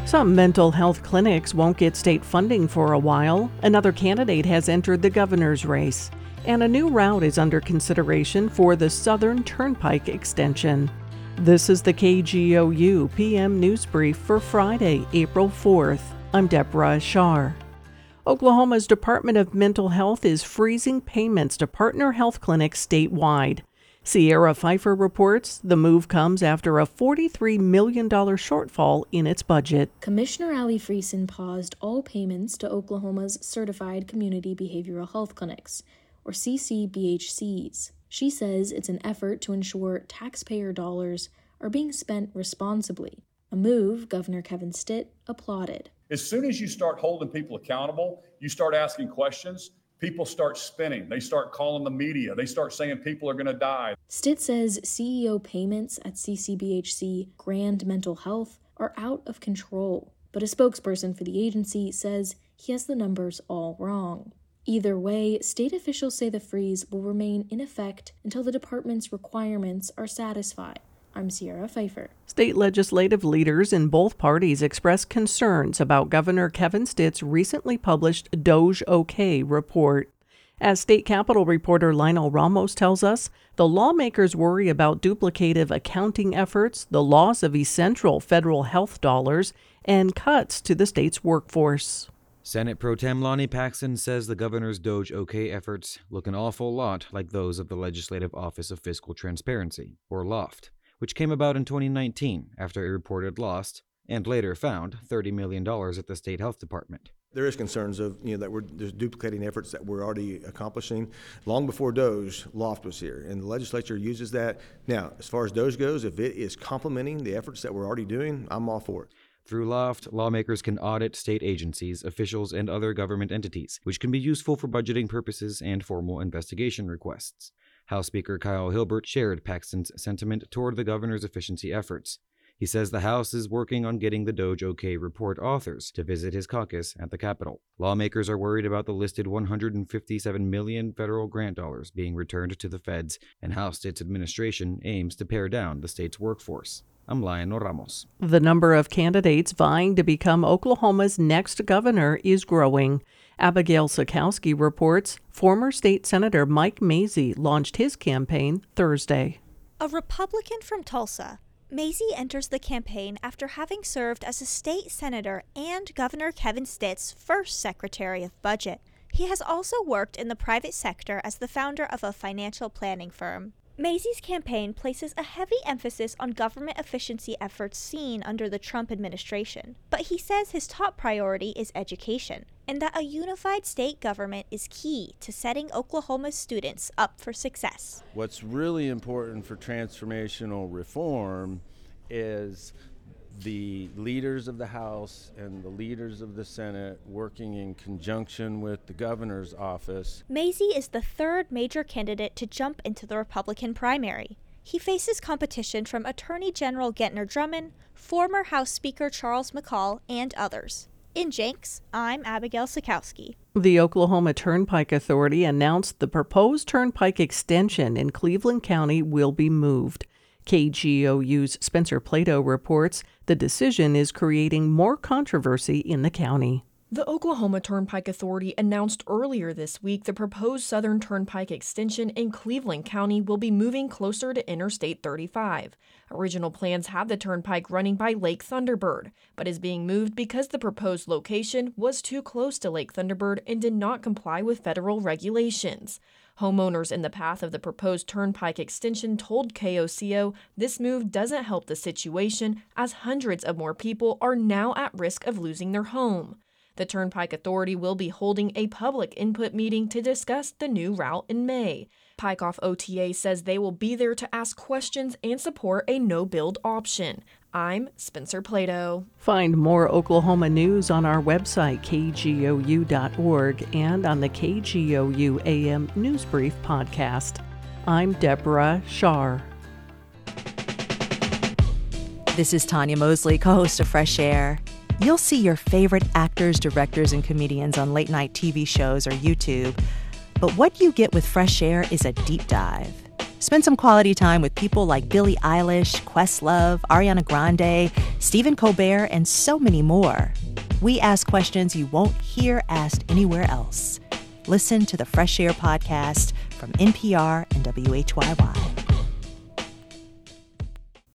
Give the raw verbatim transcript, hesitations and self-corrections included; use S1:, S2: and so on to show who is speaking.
S1: Some mental health clinics won't get state funding for a while. Another candidate has entered the governor's race. And a new route is under consideration for the Southern Turnpike extension. This is the K G O U P M News Brief for Friday, April fourth. I'm Deborah Shar. Oklahoma's Department of Mental Health is freezing payments to partner health clinics statewide. Sierra Pfeiffer reports the move comes after a forty-three million dollars shortfall in its budget.
S2: Commissioner Allie Friesen paused all payments to Oklahoma's Certified Community Behavioral Health Clinics, or C C B H Cs. She says it's an effort to ensure taxpayer dollars are being spent responsibly, a move Governor Kevin Stitt applauded.
S3: As soon as you start holding people accountable, you start asking questions, people start spinning. They start calling the media. They start saying people are going to die.
S2: Stitt says C E O payments at C C B H C Grand Mental Health are out of control, but a spokesperson for the agency says he has the numbers all wrong. Either way, state officials say the freeze will remain in effect until the department's requirements are satisfied. I'm Sierra Pfeiffer.
S1: State legislative leaders in both parties expressed concerns about Governor Kevin Stitt's recently published DOGE OK report. As State Capitol reporter Lionel Ramos tells us, the lawmakers worry about duplicative accounting efforts, the loss of essential federal health dollars, and cuts to the state's workforce.
S4: Senate Pro Tem Lonnie Paxton says the governor's DOGE OK efforts look an awful lot like those of the Legislative Office of Fiscal Transparency, or LOFT, which came about in twenty nineteen after it reported lost and later found thirty million dollars at the state health department.
S5: There is concerns of, you know, that we're there's duplicating efforts that we're already accomplishing. Long before DOGE, LOFT was here, and the legislature uses that. Now, as far as DOGE goes, if it is complementing the efforts that we're already doing, I'm all for it.
S4: Through LOFT, lawmakers can audit state agencies, officials, and other government entities, which can be useful for budgeting purposes and formal investigation requests. House Speaker Kyle Hilbert shared Paxton's sentiment toward the governor's efficiency efforts. He says the House is working on getting the DOGE OK report authors to visit his caucus at the Capitol. Lawmakers are worried about the listed one hundred fifty-seven million dollars federal grant dollars being returned to the feds, and how Stitt's administration aims to pare down the state's workforce. I'm Lionel Ramos.
S1: The number of candidates vying to become Oklahoma's next governor is growing. Abigail Sikowski reports former state senator Mike Mazie launched his campaign Thursday.
S6: A Republican from Tulsa, Mazie enters the campaign after having served as a state senator and Governor Kevin Stitt's first Secretary of Budget. He has also worked in the private sector as the founder of a financial planning firm. Mazie's campaign places a heavy emphasis on government efficiency efforts seen under the Trump administration, but he says his top priority is education, and that a unified state government is key to setting Oklahoma's students up for success.
S7: What's really important for transformational reform is the leaders of the House and the leaders of the Senate working in conjunction with the governor's office.
S6: Mazie is the third major candidate to jump into the Republican primary. He faces competition from Attorney General Gentner Drummond, former House Speaker Charles McCall, and others. In Jenks, I'm Abigail Sikowski.
S1: The Oklahoma Turnpike Authority announced the proposed turnpike extension in Cleveland County will be moved. K G O U's Spencer Plato reports the decision is creating more controversy in the county.
S8: The Oklahoma Turnpike Authority announced earlier this week the proposed Southern Turnpike extension in Cleveland County will be moving closer to Interstate thirty-five. Original plans had the turnpike running by Lake Thunderbird, but is being moved because the proposed location was too close to Lake Thunderbird and did not comply with federal regulations. Homeowners in the path of the proposed turnpike extension told K O C O this move doesn't help the situation, as hundreds of more people are now at risk of losing their home. The Turnpike Authority will be holding a public input meeting to discuss the new route in May. Pikeoff O T A says they will be there to ask questions and support a no-build option. I'm Spencer Plato.
S1: Find more Oklahoma news on our website, K G O U dot org, and on the K G O U A M News Brief podcast. I'm Deborah Shar.
S9: This is Tanya Mosley, co-host of Fresh Air. You'll see your favorite actors, directors, and comedians on late-night T V shows or YouTube. But what you get with Fresh Air is a deep dive. Spend some quality time with people like Billie Eilish, Questlove, Ariana Grande, Stephen Colbert, and so many more. We ask questions you won't hear asked anywhere else. Listen to the Fresh Air podcast from N P R and W H Y Y.